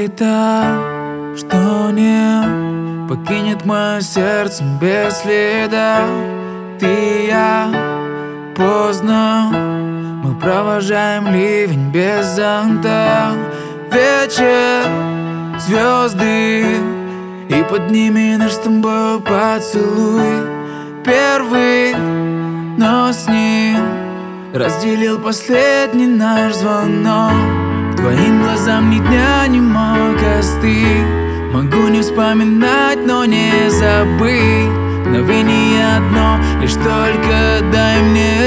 Ты та, что не покинет мое сердце без следа. Ты и я, поздно мы провожаем ливень без зонта. Вечер, звезды, и под ними наш с тобой поцелуй. Первый, но с ним разделил последний наш звонок. К твоим глазам ни дня не мог остыть. Могу не вспоминать, но не забыть. Мгновение одно, лишь только дай мне.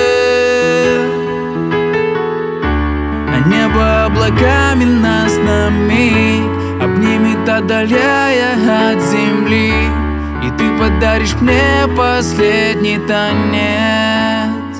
А небо облаками нас на миг обнимет, отдаляя от земли. И ты подаришь мне последний танец.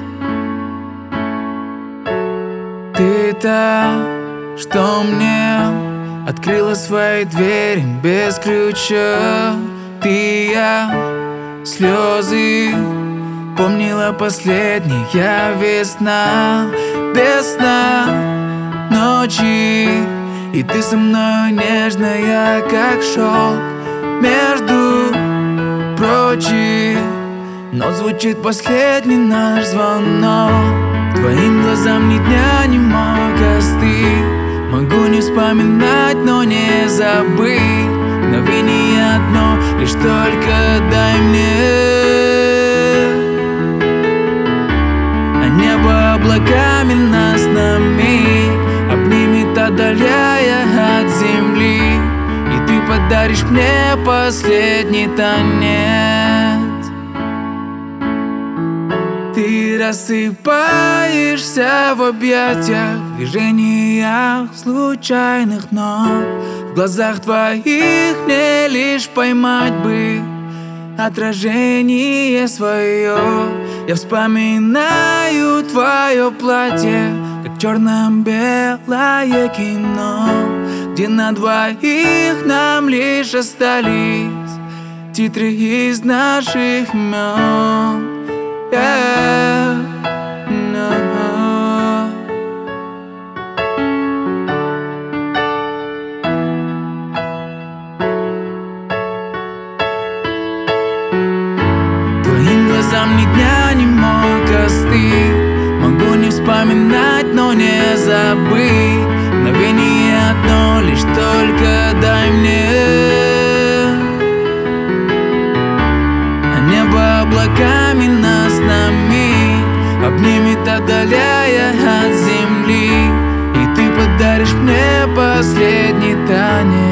Ты та, что мне открыла свои двери без ключа. Ты и я, слезы, помнила последняя весна. Без сна, ночи, и ты со мной нежная, как шелк. Между прочим, но звучит последний наш звонок. Твоим глазам ни дня не мог остыть. Могу не вспоминать, но не забыть. Мгновение одно, лишь только дай мне. А небо облаками нас на миг обнимет, отдаляя от земли. И ты подаришь мне последний танец. Ты рассыпаешься в объятиях, в движениях случайных нот. В глазах твоих мне лишь поймать бы отражение свое. Я вспоминаю твое платье, как черно-белое кино, где на двоих нам лишь остались титры из наших имен. Твоим глазам ни дня не мог остыть. Могу не вспоминать, но не забыть. Мгновение одно, лишь только дай мне. А небо облаками нас на миг обнимет, отдаляя от земли. И ты подаришь мне последний танец.